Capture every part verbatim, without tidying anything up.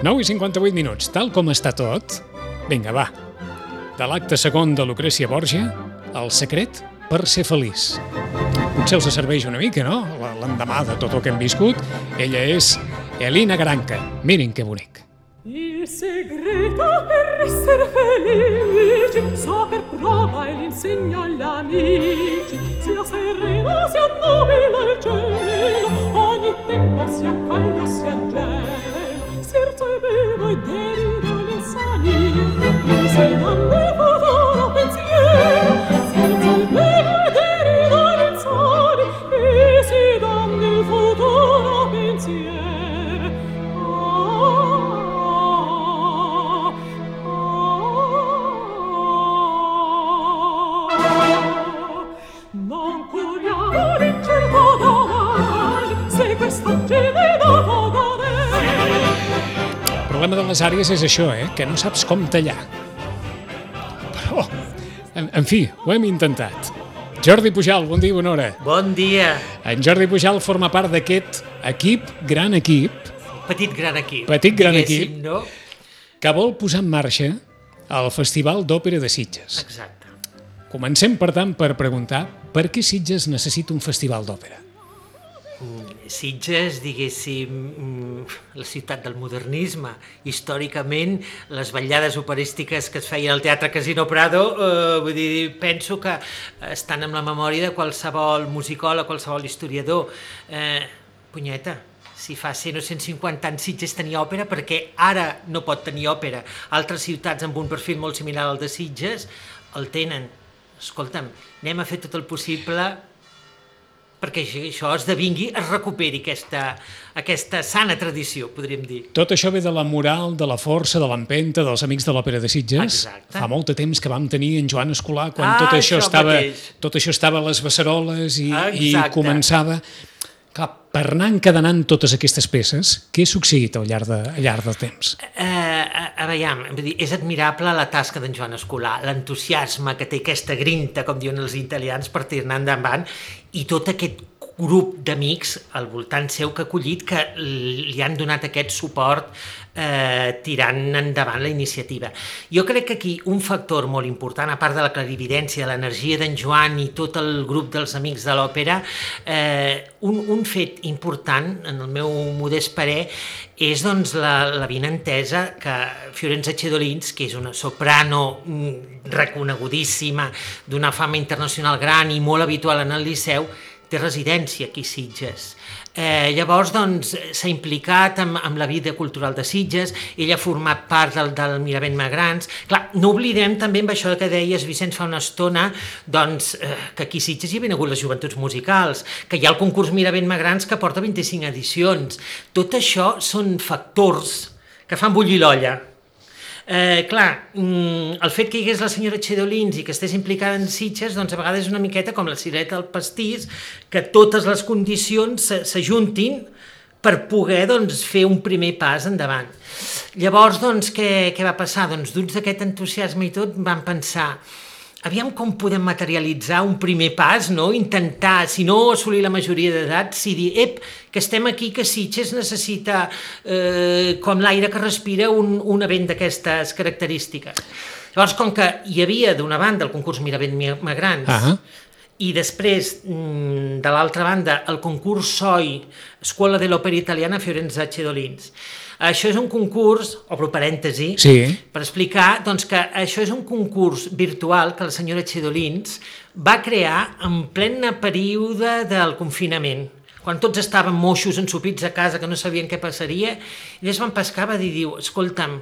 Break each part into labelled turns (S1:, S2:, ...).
S1: nou i cinquanta-vuit minuts, tal com està tot. Vinga, va. De l'acte segon de Lucrècia Borgia, El secret per ser feliç. Potser els serveix una mica, no? L'endemà de tot el que hem viscut. Ella és Elina Garanca. Mirin que bonic.
S2: Il segreto per essere felici, saper prova e l'insegna agli amici, sia sereno, sia nobile il cielo, ogni tempo sia caldo, sia gelo, scherzo e bevo e derido l'insani, mi sei dando il futuro pensiero, scherzo e bevo e derido l'insani, mi sei dando il futuro pensiero.
S1: El problema de les àrees és això, eh? Que no saps com tallar. Però, en, en fi, ho hem intentat. Jordi Pujal, bon dia, bona hora.
S3: Bon dia.
S1: En Jordi Pujal forma part d'aquest equip, gran equip,
S3: Petit gran equip.
S1: Petit gran equip,
S3: no?
S1: que vol posar en marxa el Festival d'Òpera de Sitges.
S3: Exacte.
S1: Comencem, per tant, per preguntar per què Sitges necessita un festival d'òpera?
S3: Sitges, diguéssim, la ciutat del modernisme. Històricament, les vetllades operístiques que es feien al Teatre Casino Prado, eh, vull dir, penso que estan en la memòria de qualsevol musicòleg, qualsevol historiador. Eh, punyeta, si fa cent o cent cinquanta anys Sitges tenia òpera, perquè ara no pot tenir òpera. Altres ciutats amb un perfil molt similar al de Sitges el tenen. Escolta'm, anem a fer tot el possible perquè això esdevingui, es recuperi aquesta, aquesta sana tradició, podríem dir.
S1: Tot això ve de la moral, de la força, de l'empenta dels amics de l'Òpera de Sitges.
S3: Exacte.
S1: Fa molt de temps que vam tenir en Joan Escolà quan
S3: Ah,
S1: tot això,
S3: això
S1: estava,
S3: mateix.
S1: tot això estava a les beceroles i, i
S3: Exacte.
S1: començava... Clar, per anar encadenant totes aquestes peces, què ha succeït al llarg, de, al llarg del temps?
S3: Eh, a, a veure, vull dir, és admirable la tasca d'en Joan Escolà, l'entusiasme que té aquesta grinta, com diuen els italians, per tirar endavant, i tot aquest grup d'amics al voltant seu que ha acollit, que li han donat aquest suport eh, tirant endavant la iniciativa. Jo crec que aquí un factor molt important, a part de la clarividència, de l'energia d'en Joan i tot el grup dels amics de l'òpera, eh, un, un fet important, en el meu modest parer, és doncs, la, la vinentesa que Fiorenza Cedolins, que és una soprano reconegudíssima, d'una fama internacional gran i molt habitual en el Liceu, té residència aquí a Sitges. Eh, llavors, doncs, s'ha implicat amb, amb la vida cultural de Sitges, ell ha format part del, del Miravent Magrans. Clar, no oblidem també amb això que deies, Vicenç, fa una estona, doncs, eh, que aquí a Sitges hi havia hagut les joventuts musicals, que hi ha el concurs Miravent Magrans que porta vint-i-cinc edicions. Tot això són factors que fan bullir l'olla. Eh, clar, el fet que hi hagués la senyora Cedolins i que estés implicada en Sitges, doncs a vegades és una miqueta com la cirereta del pastís, que totes les condicions s'ajuntin per poder doncs, fer un primer pas endavant. Llavors, doncs, què, què va passar? Doncs, duts d'aquest entusiasme i tot, vam pensar, aviam com podem materialitzar un primer pas, no? Intentar, si no assolir la majoria d'edat, si dir, ep, que estem aquí, que Sitges necessita, eh, com l'aire que respira, un, un event d'aquestes característiques. Llavors, com que hi havia, d'una banda, el concurs Miravent Magrans,
S1: Ah.
S3: i després, de l'altra banda, el concurs S O I, Scuola dell'Opera Italiana Fiorenza Cedolins. Això és un concurs, obro parèntesi,
S1: Sí.
S3: per explicar doncs, que això és un concurs virtual que la senyora Cedolins va crear en plena període del confinament, quan tots estàvem moixos ensopits a casa que no sabien què passaria, i ells van pescar, va dir, diu, escolta'm,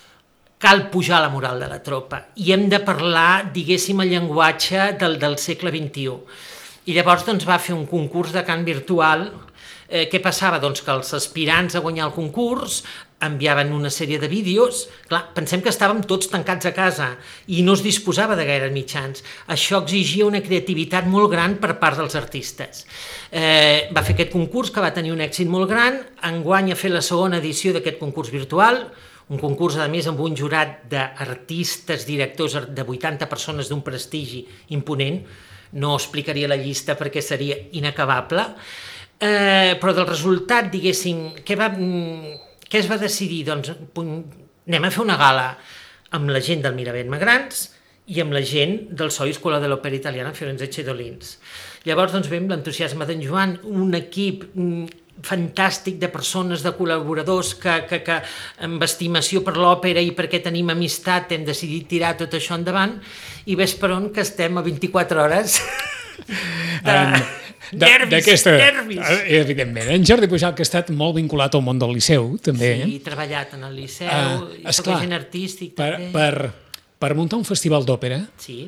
S3: cal pujar la moral de la tropa i hem de parlar, diguéssim, el llenguatge del, del segle vint-i-u. I llavors doncs, va fer un concurs de cant virtual. Eh, què passava? Doncs que els aspirants a guanyar el concurs enviaven una sèrie de vídeos. Clar, pensem que estàvem tots tancats a casa i no es disposava de gaire mitjans. Això exigia una creativitat molt gran per part dels artistes. Eh, va fer aquest concurs que va tenir un èxit molt gran. Enguany ha fet la segona edició d'aquest concurs virtual, un concurs, a més, amb un jurat d'artistes, directors, de vuitanta persones d'un prestigi imponent. No explicaria la llista perquè seria inacabable. Eh, però del resultat, diguéssim, què va, què es va decidir? Doncs anem a fer una gala amb la gent del Miravent Magrans i amb la gent del Soy Escola de l'Òpera Italiana Fiorenzo Cedolins. Llavors, doncs, veiem l'entusiasme d'en Joan, un equip fantàstic de persones, de col·laboradors que, que, que amb estimació per l'òpera i perquè tenim amistat hem decidit tirar tot això endavant i ves per on que estem a vint-i-quatre hores de um, nervis, nervis.
S1: Evidentment, en Jordi Pujal, que ha estat molt vinculat al món del Liceu, també.
S3: Sí, he treballat en el Liceu, uh, i soc agent artístic,
S1: per,
S3: també.
S1: Per, per muntar un festival d'òpera,
S3: sí.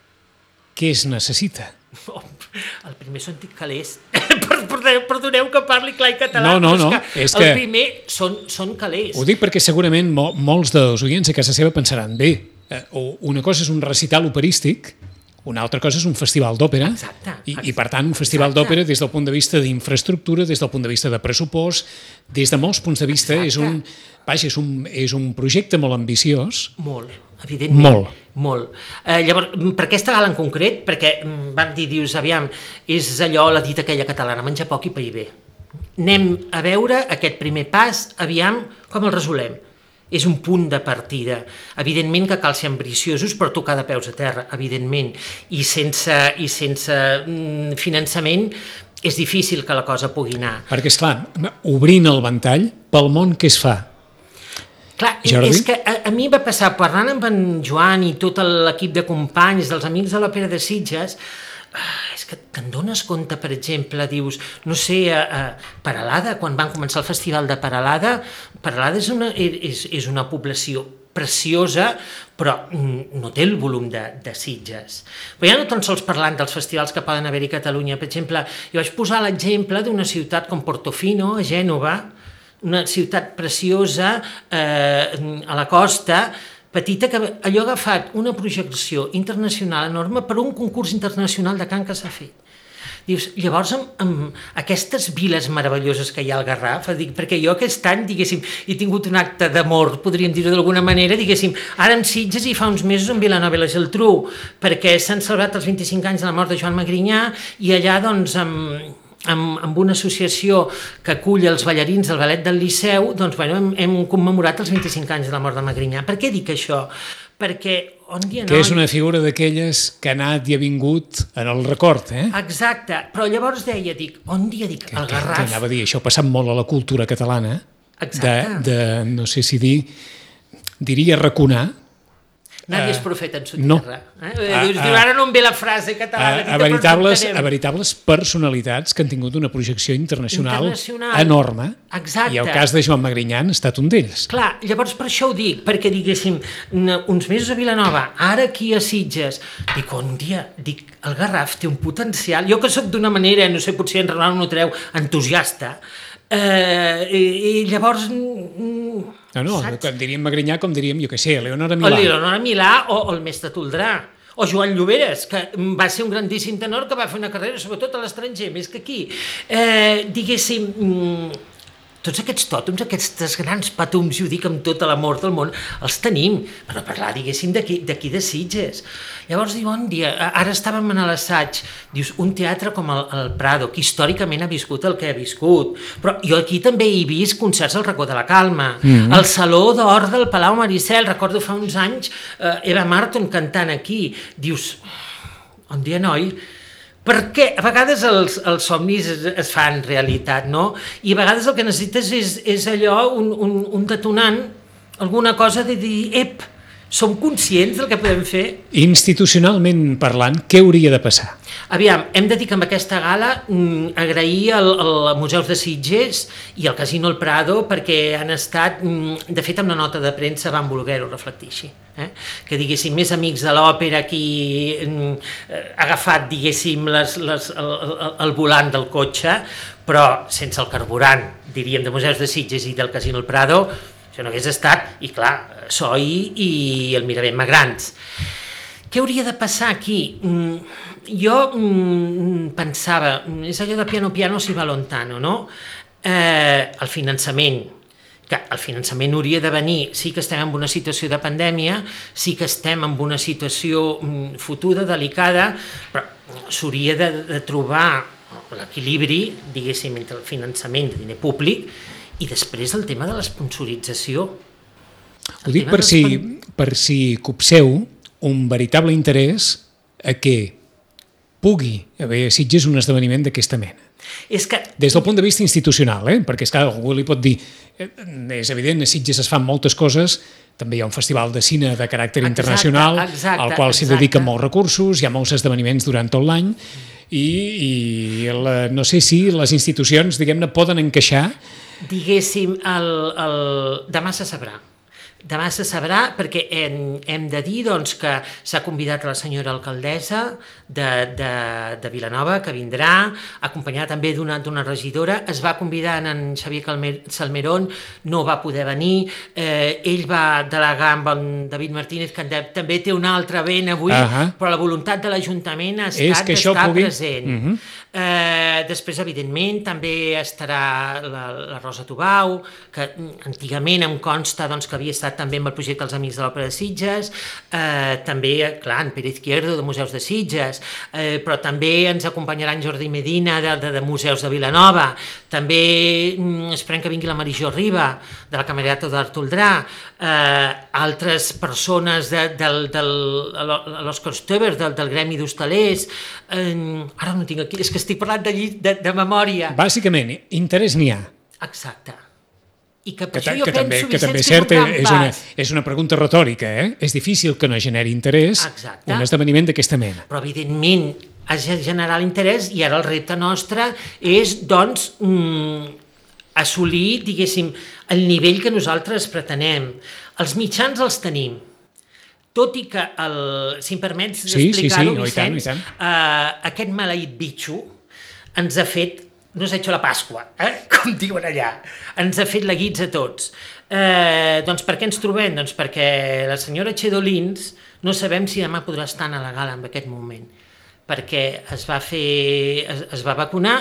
S1: Què es necessita?
S3: Oh, el primer són calés. Perdoneu que parli clar i català,
S1: no, no,
S3: però és
S1: no,
S3: que
S1: és
S3: el
S1: que...
S3: primer són, són calés.
S1: Ho dic perquè segurament mo molts dels oients a casa seva pensaran, bé, eh, una cosa és un recital operístic, una altra cosa és un festival d'òpera, i, i per tant un festival d'òpera des del punt de vista d'infraestructura, des del punt de vista de pressupost, des de molts punts de vista, és un, vaja, és, un, és un projecte molt ambiciós.
S3: Molt, evidentment.
S1: Molt.
S3: Molt. Eh, llavors, per aquesta gala en concret, perquè vam dir, dius, aviam, és allò, la dita aquella catalana, menjar poc i pair bé. Anem a veure aquest primer pas, aviam, com el resolem. És un punt de partida. Evidentment que cal ser ambiciosos per tocar de peus a terra, evidentment, i sense, i sense mm, finançament és difícil que la cosa pugui anar.
S1: Perquè, esclar, obrint el ventall pel món que es fa.
S3: Clar, Jordi? És que a, a mi va passar, parlant amb en Joan i tot l'equip de companys, dels amics de l'Òpera de Sitges, és que te'n dones compte, per exemple, dius, no sé, a, a Peralada, quan van començar el festival de Peralada, Peralada és una, és, és una població preciosa, però no té el volum de, de Sitges. Però ja no tan sols parlant dels festivals que poden haver-hi a Catalunya, per exemple, jo vaig posar l'exemple d'una ciutat com Portofino, a Gènova, una ciutat preciosa eh, a la costa, petita, que allò ha agafat una projecció internacional enorme per un concurs internacional de cant que s'ha fet. Dius, llavors, amb, amb aquestes viles meravelloses que hi ha al Garraf, dic, perquè jo aquest any, diguéssim, he tingut un acte d'amor, podríem dir-ho d'alguna manera, diguéssim, ara en Sitges i fa uns mesos en Vilanova i la Geltrú, perquè s'han celebrat els vint-i-cinc anys de la mort de Joan Magrinyà, i allà, doncs, amb... Amb, amb una associació que acull els ballarins del ballet del Liceu, doncs, bueno, hem, hem commemorat els vint-i-cinc anys de la mort de Magrinyà. Per què dic això? Perquè on dia no...
S1: Que és una figura d'aquelles que ha anat i ha vingut en el record, eh?
S3: Exacte, però llavors deia, dic, on dia dic, el Garraf...
S1: Que anava a dir, això ha passat molt a la cultura catalana, de, de, no sé si dir, diria raconar.
S3: Nadie és profeta en su
S1: no.
S3: terra. Eh? A, Dius, a, ara no em ve la frase catalana.
S1: A, a, veritables, a veritables personalitats que han tingut una projecció internacional, internacional. enorme.
S3: Exacte.
S1: I el cas de Joan Magrinyà ha estat un d'ells.
S3: Clar, llavors per això ho dic, perquè diguéssim, uns mesos a Vilanova, ara aquí a Sitges, dic, un dia, dic, el Garraf té un potencial, jo que sóc d'una manera, no sé, potser en Ronald no treu, entusiasta, eh, i, i llavors...
S1: No, no, saps? Com diríem Magrinyà, com diríem, jo què sé, Leonora Milà.
S3: O Leonora Milà o, o el mestre Toldrà. O Joan Lloberes, que va ser un grandíssim tenor que va fer una carrera, sobretot a l'estranger, més que aquí. Eh, diguéssim, tots aquests tòtems, aquests grans patums, i ho dic amb tot l'amor del món, els tenim, però parlar, diguéssim, d'aquí de Sitges. Llavors, diu, un dia, ara estàvem en l'assaig, dius, un teatre com el, el Prado, que històricament ha viscut el que ha viscut, però jo aquí també he vist concerts al Racó de la Calma, mm-hmm. el Saló d'Or del Palau Maricel, recordo fa uns anys, eh, Eva Marton cantant aquí, dius, un dia, noi, perquè a vegades els, els somnis es, es fan realitat, no? I a vegades el que necessites és, és allò, un, un, un detonant, alguna cosa de dir, ep, som conscients del que podem fer?
S1: Institucionalment parlant, què hauria de passar?
S3: Aviam, hem de dir que amb aquesta gala mm, agrair al, al Museus de Sitges i al Casino El Prado perquè han estat, mm, de fet amb la nota de premsa van voler-ho reflectir així, eh? Que diguéssim més amics de l'òpera qui mm, ha agafat diguéssim les, les, el, el, el volant del cotxe, però sense el carburant, diríem, de Museus de Sitges i del Casino El Prado, això no hagués estat, i clar, Soi i el Miravent Magrans. Què hauria de passar aquí? Jo pensava, és allò de piano piano si va lontano, no? Eh, el finançament, que el finançament hauria de venir, sí que estem en una situació de pandèmia, sí que estem en una situació fotuda, delicada, però s'hauria de, de trobar l'equilibri, diguéssim, entre el finançament de diner públic I després el tema de l'esponsorització.
S1: Ho dic per si, per si copseu un veritable interès a que pugui haver a Sitges un esdeveniment d'aquesta mena.
S3: És que...
S1: Des del punt de vista institucional, eh? Perquè és que algú li pot dir, eh, és evident, a Sitges es fan moltes coses, també hi ha un festival de cine de caràcter
S3: exacte,
S1: internacional,
S3: exacte,
S1: al qual s'hi
S3: exacte.
S1: dediquen molts recursos, hi ha molts esdeveniments durant tot l'any, i, i la, no sé si les institucions, diguem-ne, poden encaixar.
S3: Diguéssim, el, el... demà se sabrà. Demà se sabrà perquè hem, hem de dir doncs, que s'ha convidat a la senyora alcaldessa de, de, de Vilanova, que vindrà, acompanyada també d'una d'una regidora. Es va convidar en Xavier Calmer, Salmerón, no va poder venir. Eh, ell va delegar amb en David Martínez, que també té una altra vena avui, uh -huh. però la voluntat de l'Ajuntament ha estat d'estar pugui... present. Uh -huh. eh, després, evidentment, també estarà la, la Rosa Tubau, que antigament em consta doncs, que havia estat també amb el projecte dels Amics de l'Òpera de Sitges, eh, també, clar, en Pere Izquierdo, de Museus de Sitges, eh, però també ens acompanyarà en Jordi Medina, de, de, de Museus de Vilanova, també mm, esperem que vingui la Marijó Riba, de la Camerata d'Artoldrà, eh, altres persones de, del, del, l'Òscar Stoeber, del, del Gremi d'Hostalers, eh, ara no tinc aquí, és que estic parlant de, de, de memòria.
S1: Bàsicament, interès n'hi ha.
S3: Exacte. I que,
S1: que,
S3: això jo
S1: que,
S3: penso,
S1: també, que
S3: Vicenç,
S1: també és
S3: que
S1: cert,
S3: és un gran
S1: és una,
S3: pas.
S1: és una pregunta retòrica, eh? És difícil que no generi interès
S3: Exacte.
S1: Un esdeveniment d'aquesta mena.
S3: Però, evidentment, has de generar l'interès i ara el repte nostre és, doncs, mm, assolir, diguéssim, el nivell que nosaltres pretenem. Els mitjans els tenim. Tot i que, el, si em permets
S1: sí,
S3: explicar-ho,
S1: sí, sí,
S3: Vicenç,
S1: tant,
S3: eh, aquest maleït bitxo ens ha fet, no s'ha hecho la Pasqua, eh? Com diuen allà, ens ha fet la guitza a tots. Eh, doncs per què ens trobem? Doncs perquè la senyora Chedolins no sabem si demà podrà estar a la gala en aquest moment, perquè es va fer, es, es va vacunar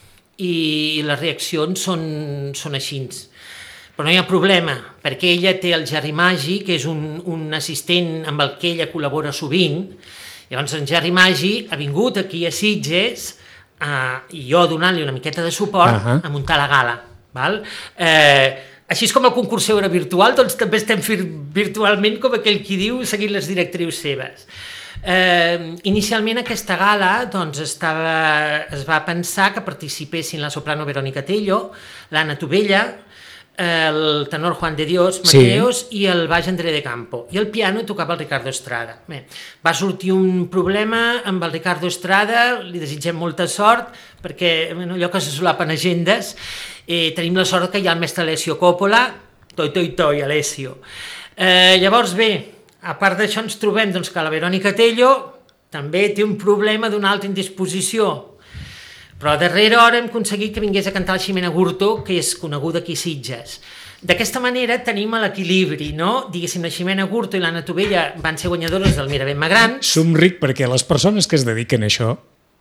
S3: i les reaccions són, són així. Però no hi ha problema, perquè ella té el Jerry Magi, que és un, un assistent amb el que ella col·labora sovint. Llavors en Jerry Magi ha vingut aquí a Sitges Uh, i jo donant-li una miqueta de suport uh -huh. a muntar la gala. Val? Eh, així com el concurs seu era virtual, doncs també estem fent virtualment, com aquell qui diu, seguint les directrius seves. Eh, inicialment aquesta gala doncs, estava, es va pensar que participessin la soprano Verónica Tello, l'Anna Tubella, el tenor Juan de Dios Mateos sí. i el baix André de Campo, i el piano tocava el Ricardo Estrada. Bé, va sortir un problema amb el Ricardo Estrada, li desitgem molta sort perquè bueno, allò que se solapen agendes, eh, tenim la sort que hi ha el mestre Alessio Coppola, toi toi toi Alessio. Eh, llavors bé, a part d'això ens trobem doncs, que la Verónica Tello també té un problema d'una alta indisposició. Però a darrera hora hem aconseguit que vingués a cantar la Ximena Gurto, que és coneguda aquí a Sitges. D'aquesta manera tenim l'equilibri, no? Diguéssim, la Ximena Gurto i l'Anna Tubella van ser guanyadores del Mirabent Magrans.
S1: Somric perquè les persones que es dediquen a això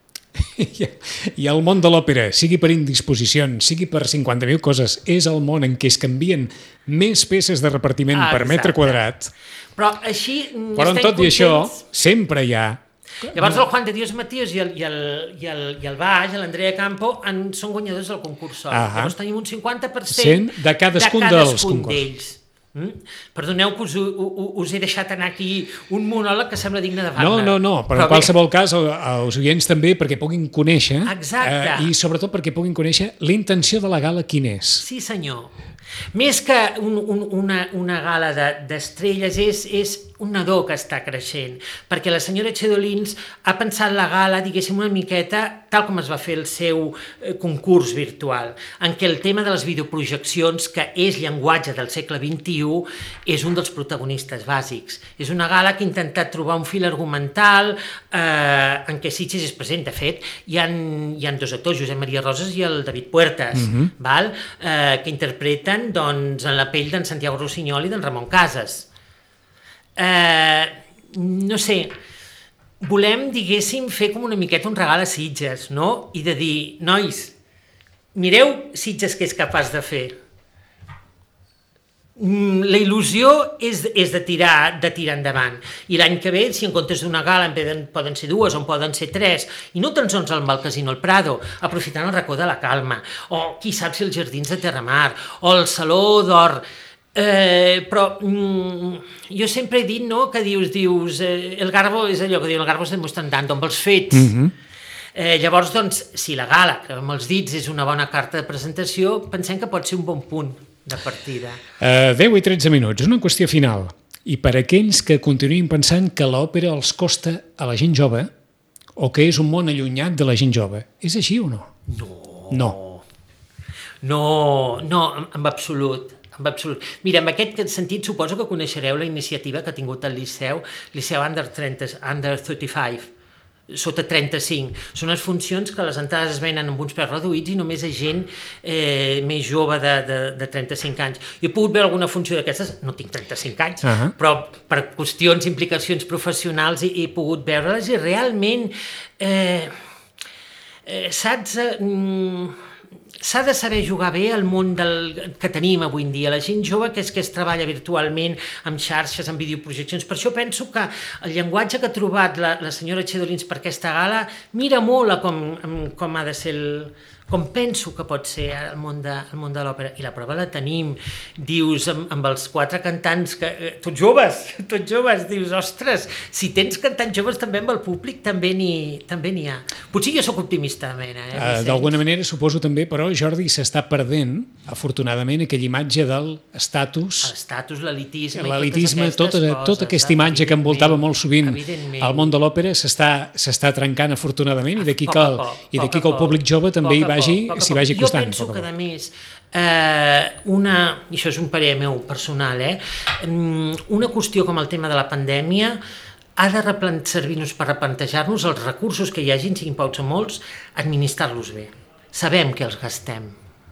S1: i el món de l'òpera, sigui per indisposicions, sigui per cinquanta mil coses, és el món en què es canvien més peces de repartiment ah, per metre quadrat.
S3: Però així
S1: Però en tot i això, sempre hi ha.
S3: Llavors el Juan de Dios Mateos i el, i el, i el, i el baix, l'Andrea Campo, en, són guanyadors del concurs sol. Uh -huh. Llavors tenim un cinquanta per cent
S1: de cadascun,
S3: de cadascun
S1: dels
S3: d'ells. Mm? Perdoneu que us, us, us he deixat anar aquí un monòleg que sembla digne de Wagner.
S1: No, no, no, però, però en qualsevol cas els oients també perquè puguin conèixer eh, i sobretot perquè puguin conèixer la intenció de la gala quina és.
S3: Sí senyor. Més que un, un, una, una gala d'estrelles de, és, és un nadó que està creixent, perquè la senyora Chedolins ha pensat la gala, diguéssim, una miqueta tal com es va fer el seu eh, concurs virtual, en què el tema de les videoprojeccions, que és llenguatge del segle vint-i-u, és un dels protagonistes bàsics. És una gala que ha intentat trobar un fil argumental eh, en què Sitges és present. De fet, hi ha, hi ha dos actors, Josep Maria Roses i el David Puertas, uh-huh. val? Eh, que interpreten doncs, en la pell d'en Santiago Rossinyol i d'en Ramon Casas. Eh, no sé, volem, diguéssim, fer com una miqueta un regal a Sitges, no? I de dir, nois, mireu Sitges què és capaç de fer. la il·lusió és, és de, tirar, de tirar endavant. I l'any que ve, si en comptes d'una gala en poden, poden ser dues o en poden ser tres, i no tan sols al Casino El Prado, aprofitant el racó de la Calma, o qui sap si els Jardins de Terramar, o el Saló d'Or. Eh, però mm, jo sempre he dit, no?, que dius, dius eh, el garbo és allò que diu, el garbo es demostra andando, amb els fets. Mm-hmm. Eh, llavors, doncs, si la gala, que amb els dits és una bona carta de presentació, pensem que pot ser un bon punt de partida.
S1: Uh, deu i tretze minuts, una qüestió final. I per aquells que continuïn pensant que l'òpera els costa a la gent jove o que és un món allunyat de la gent jove, és així o no?
S3: No.
S1: No.
S3: No, no, en absolut. En absolut. Mira, en aquest sentit suposo que coneixereu la iniciativa que ha tingut el Liceu, Liceu Under, trenta, Under trenta-cinc, sota trenta-cinc. Són unes funcions que les entrades es venen amb uns preus reduïts i només és gent eh, més jove de, de, de trenta-cinc anys. Jo he pogut veure alguna funció d'aquestes, no tinc trenta-cinc anys, uh-huh. però per qüestions, implicacions professionals he, he pogut veure-les i realment eh, eh, saps... Eh, s'ha de saber jugar bé al món del, que tenim avui en dia. La gent jove que és que es treballa virtualment amb xarxes, amb videoprojeccions. Per això penso que el llenguatge que ha trobat la, la senyora Txedolins per aquesta gala mira molt a com, com ha de ser el, com penso que pot ser el món de, el món de l'òpera. I la prova la tenim. Dius, amb, amb els quatre cantants, que, eh, tots joves, tots joves, dius, ostres, si tens cantants joves també amb el públic també n'hi també n'hi ha. Potser jo sóc optimista, mena. Eh,
S1: uh, D'alguna manera, suposo també, però, Jordi, s'està perdent, afortunadament, aquella imatge del estatus...
S3: L'estatus, l'elitisme...
S1: L'elitisme, tota, coses, tota aquesta imatge que envoltava molt sovint el món de l'òpera s'està trencant, afortunadament, i d'aquí que, el, que el públic jove també hi vagi, s'hi vagi costant.
S3: Jo penso que, a més, eh, una, i això és un parer meu personal, eh, una qüestió com el tema de la pandèmia ha de servir-nos per replantejar-nos els recursos que hi hagin, siguin pocs o molts, administrar-los bé. Sabem que els gastem.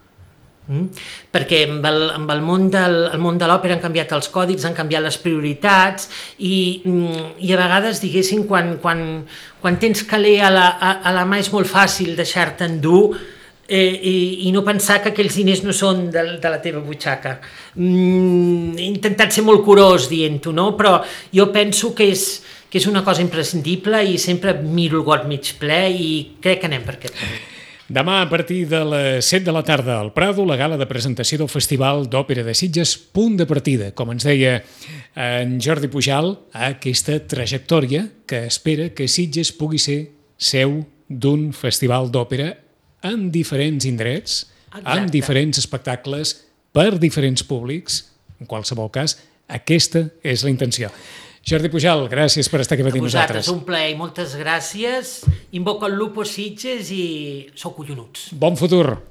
S3: Mm? Perquè amb el, amb el món del, el món de l'òpera han canviat els còdics, han canviat les prioritats i, i a vegades, diguéssim, quan, quan, quan tens caler a la, a, a la mà és molt fàcil deixar-te endur eh, i, i no pensar que aquells diners no són de, de la teva butxaca. Mm, he intentat ser molt curós dient-ho, no? Però jo penso que és, que és una cosa imprescindible i sempre miro el got mig ple i crec que anem per aquest camí.
S1: Demà, a partir de les set de la tarda al Prado, la gala de presentació del Festival d'Òpera de Sitges, punt de partida, com ens deia en Jordi Pujal, a aquesta trajectòria que espera que Sitges pugui ser seu d'un festival d'òpera en diferents indrets, Exacte. Amb diferents espectacles, per diferents públics. En qualsevol cas, aquesta és la intenció. Jordi Pujal, gràcies per estar aquí amb nosaltres.
S3: Un plaer i moltes gràcies. Invoco el Lupo Sitges i sou collonuts.
S1: Bon futur.